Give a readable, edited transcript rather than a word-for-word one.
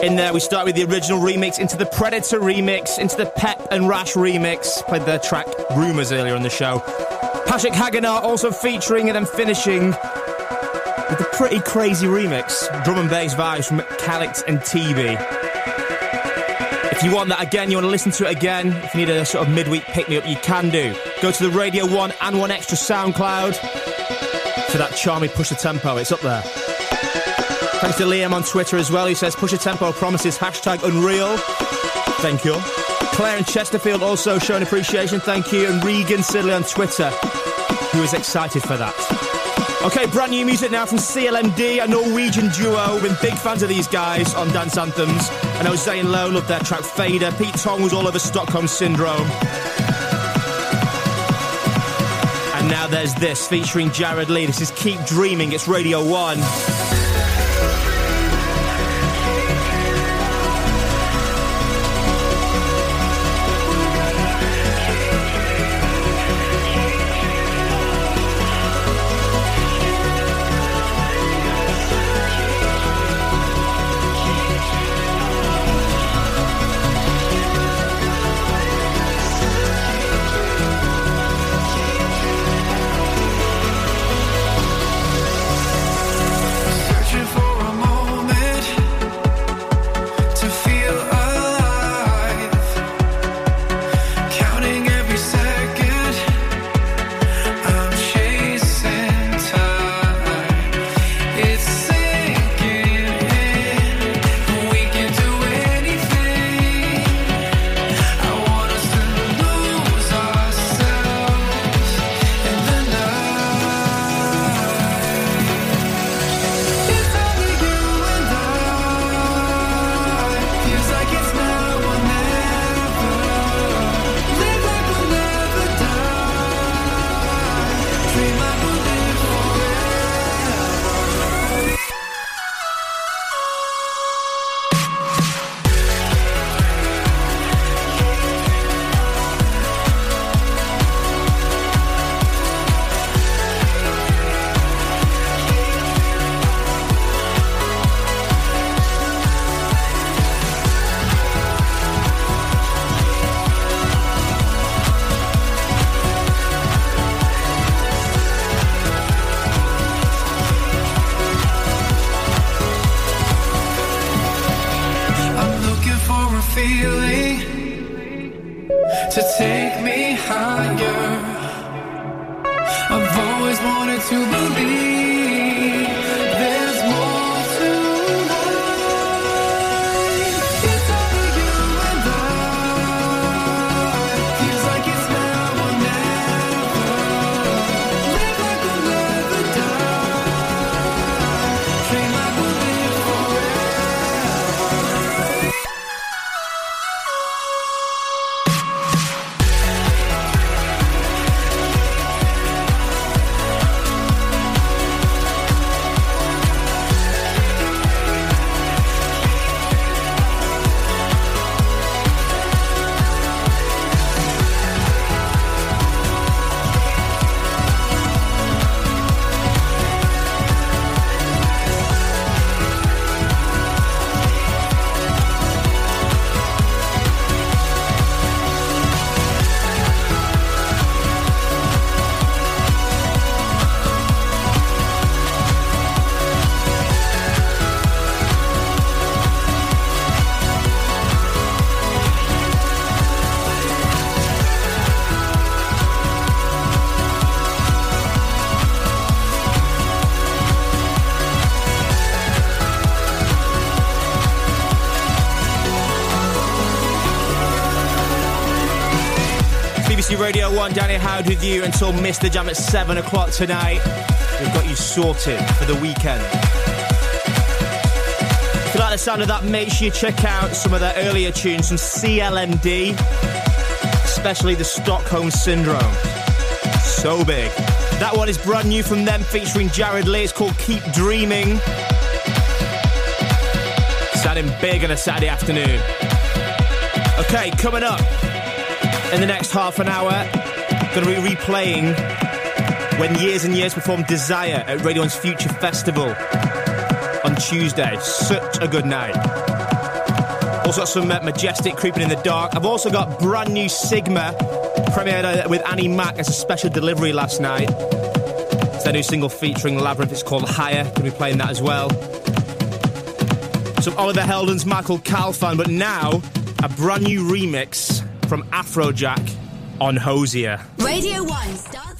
In there, we start with the original remix, into the Predator remix, into the Pep and Rash remix. Played their track Rumours earlier on the show. Patrick Hagenaar also featuring and then finishing with a pretty crazy remix. Drum and bass vibes from Calix and TV. If you want that again, you want to listen to it again, if you need a sort of midweek pick-me-up, you can do. Go to the Radio 1 and 1Extra SoundCloud for that charming Push the Tempo. It's up there. Thanks to Liam on Twitter as well. He says, Push the Tempo promises #Unreal. Thank you. Claire in Chesterfield also showing appreciation. Thank you. And Regan Sidley on Twitter, who is excited for that. Okay, brand new music now from CLMD, a Norwegian duo. We've been big fans of these guys on Dance Anthems. I know Zane Lowe loved their track Fader. Pete Tong was all over Stockholm Syndrome. And now there's this, featuring Jared Lee. This is Keep Dreaming. It's Radio 1. Radio 1, Danny Howard with you until Mr. Jam at 7 o'clock tonight. We've got you sorted for the weekend. If you like the sound of that, make sure you check out some of their earlier tunes from CLMD, especially the Stockholm Syndrome. So big. That one is brand new from them, featuring Jared Lee. It's called Keep Dreaming. Sounding big on a Saturday afternoon. Okay, coming up in the next half an hour, going to be replaying when Years and Years performed Desire at Radio 1's Future Festival on Tuesday. Such a good night. Also got some Majestic, Creeping in the Dark. I've also got brand new Sigma, premiered with Annie Mac as a special delivery last night. It's their new single featuring Labyrinth. It's called Higher. Going to be playing that as well. Some Oliver Heldens, Michael Calfan, but now a brand new remix from Afrojack on Hosier. Radio 1 Star